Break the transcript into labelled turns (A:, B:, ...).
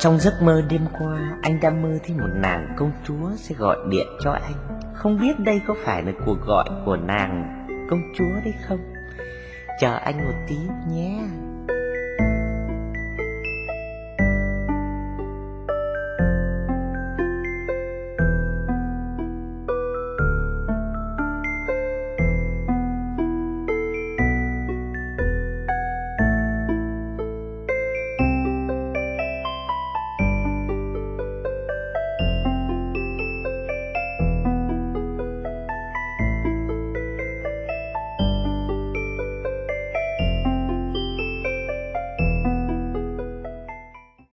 A: Trong giấc mơ đêm qua, anh đã mơ thấy một nàng công chúa sẽ gọi điện cho anh. Không biết đây có phải là cuộc gọi của nàng công chúa đấy không? Chờ anh một tí nhé.